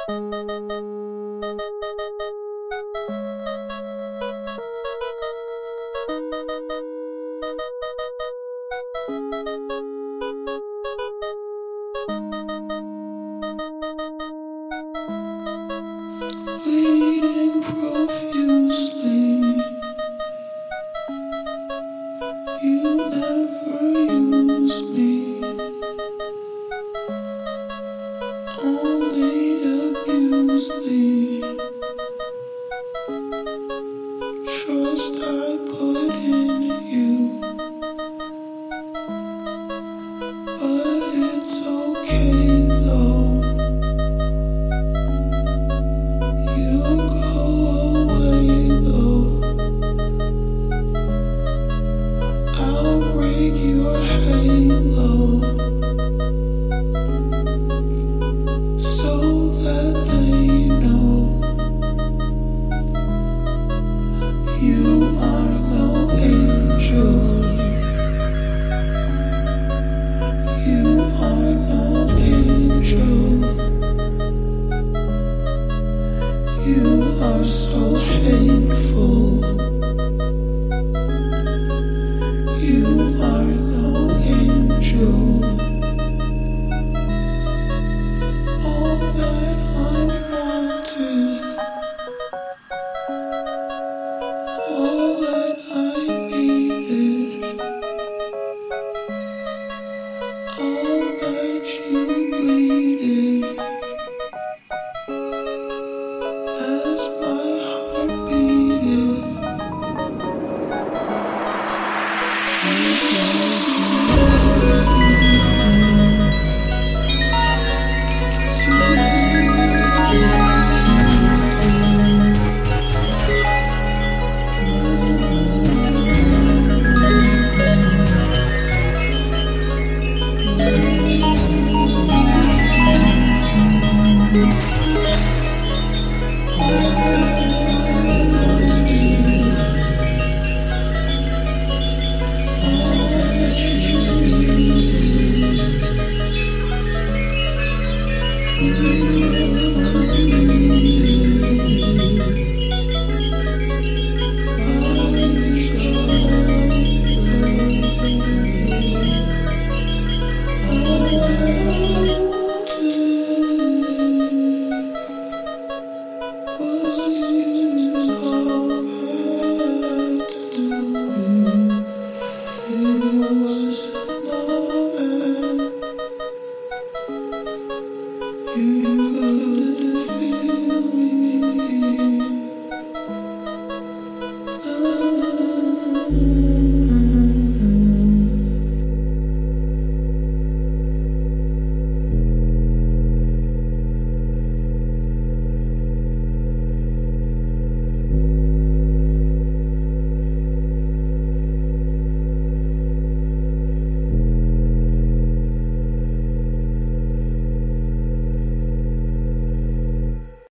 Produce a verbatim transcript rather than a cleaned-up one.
Bleeding profusely, you never use me, only abuse the trust I put in you. But it's okay though. You go away though. I'll break your halo so that they know you are no angel. You are no angel. You are so hateful. You are no angel. All that I wanted, all that I needed, all that you bleeded as my heart beated. You